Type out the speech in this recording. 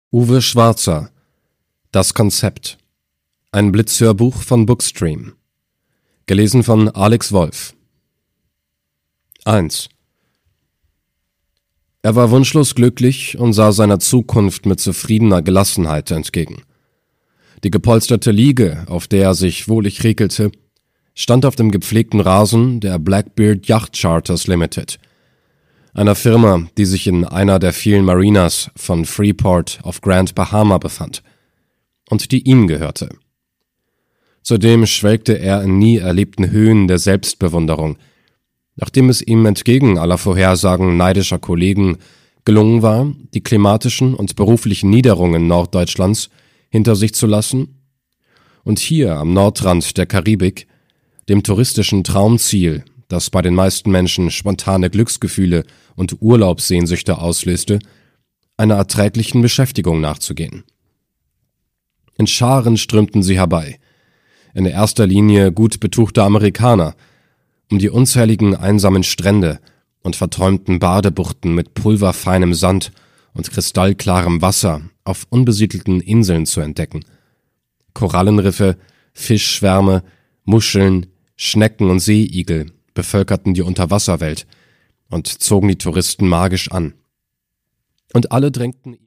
Uwe Schwarzer: Das Konzept. Ein Blitzhörbuch von Bookstream. Gelesen von Alex Wolf. 1. Er war wunschlos glücklich und sah seiner Zukunft mit zufriedener Gelassenheit entgegen. Die gepolsterte Liege, auf der er sich wohlig regelte, stand auf dem gepflegten Rasen der Blackbeard Yacht Charters Limited, einer Firma, die sich in einer der vielen Marinas von Freeport auf Grand Bahama befand und die ihm gehörte. Zudem schwelgte er in nie erlebten Höhen der Selbstbewunderung, nachdem es ihm entgegen aller Vorhersagen neidischer Kollegen gelungen war, die klimatischen und beruflichen Niederungen Norddeutschlands hinter sich zu lassen und hier am Nordrand der Karibik, dem touristischen Traumziel, das bei den meisten Menschen spontane Glücksgefühle und Urlaubssehnsüchte auslöste, einer erträglichen Beschäftigung nachzugehen. In Scharen strömten sie herbei, in erster Linie gut betuchte Amerikaner, um die unzähligen einsamen Strände und verträumten Badebuchten mit pulverfeinem Sand und kristallklarem Wasser auf unbesiedelten Inseln zu entdecken. Korallenriffe, Fischschwärme, Muscheln, Schnecken und Seeigel bevölkerten die Unterwasserwelt und zogen die Touristen magisch an. Und alle drängten